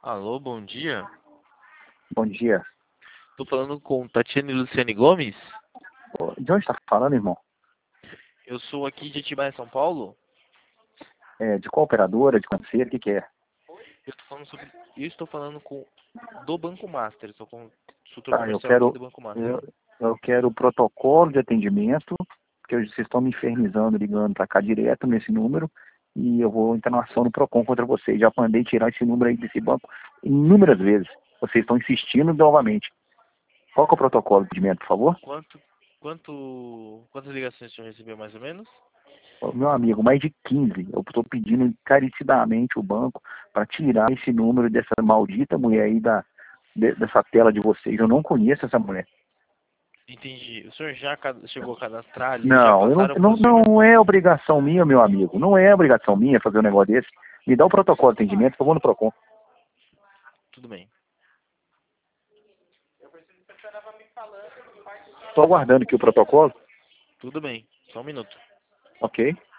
Alô, bom dia. Bom dia. Tô falando com Tatiana e Luciane Gomes. Ô, de onde está falando, irmão? Eu sou aqui de Atibaia, São Paulo. De qual operadora, de canseira, o que que é? Eu estou falando com do Banco Master. Sou consultor Tá, comercial aqui do Banco Master. eu quero o protocolo de atendimento, porque vocês estão me infernizando, ligando para cá direto nesse número, e eu vou entrar numa ação no PROCON contra vocês. Já mandei tirar esse número aí desse banco inúmeras vezes. Vocês estão insistindo novamente. Qual que é o protocolo de atendimento, por favor? Quantas ligações o senhor recebeu mais ou menos? Ô, meu amigo, mais de 15. Eu estou pedindo encarecidamente o banco para tirar esse número dessa maldita mulher aí dessa tela de vocês. Eu não conheço essa mulher. Entendi. O senhor já chegou a cadastrar ali? Já Não, passaram para o senhor? não é obrigação minha, meu amigo. Não é obrigação minha fazer um negócio desse. Me dá o protocolo de atendimento que eu vou no PROCON. Tudo bem. Estou aguardando aqui o protocolo. Tudo bem. Só um minuto. Ok?